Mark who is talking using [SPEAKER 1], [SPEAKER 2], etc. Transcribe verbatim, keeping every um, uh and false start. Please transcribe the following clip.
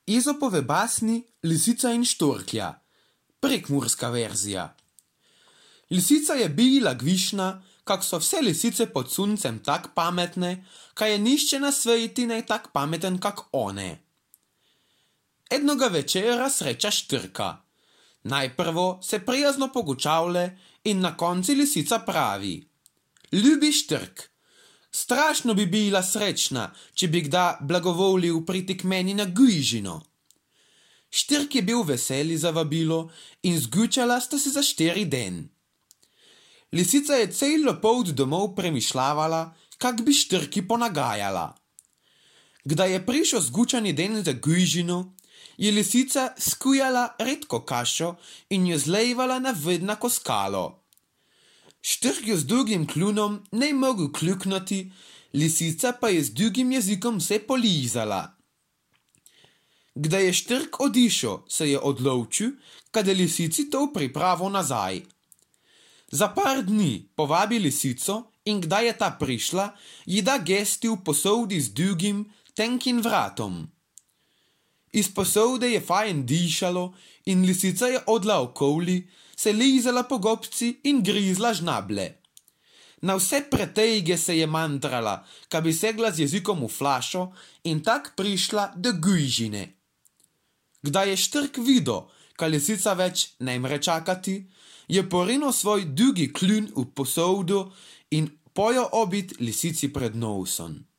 [SPEAKER 1] Izopove basni Lisica in štorklja, prekmurska verzija. Lisica je bila gvišna, kak so vse lisice pod suncem tak pametne, kaj je nišče na sveti ne tak pameten kak one. Jednoga večera sreča štrka. Najprvo se prijazno pogučavle in na konci lisica pravi: Ljubi štrk, strašno bi bila srečna, če bi kda blagovolil priti k meni na gujžino. Štrk je bil veseli za vabilo in zgučala sta se za štiri den. Lisica je celo polt domov premišljavala, kak bi štrki ponagajala. Kda je prišel zgučani den za gujžino, je lisica skujala redko kašo in jo zlejvala na vednako skalo. Štrk je z dugim klunom ne mogel kljuknuti, lisica pa je z dugim jezikom vse polizala. Kda je štrk odišel, se je odločil, kada lisici to pripravo nazaj. Za par dni povabi lisico in kdaj je ta prišla, ji da gesti v posodi z dugim, tenkim vratom. Iz posode je fajn dišalo in lisica je odla okoli, se lizala po gobci in grizla žnable. Na vse pretejge se je mantrala, ka bi segla z jezikom v flašo in tak prišla do gujžine. Kdaj je štrk videl, ka lisica več ne mre čakati, je porinil svoj dugi kljun v posodo in pojo obit lisici pred nosom.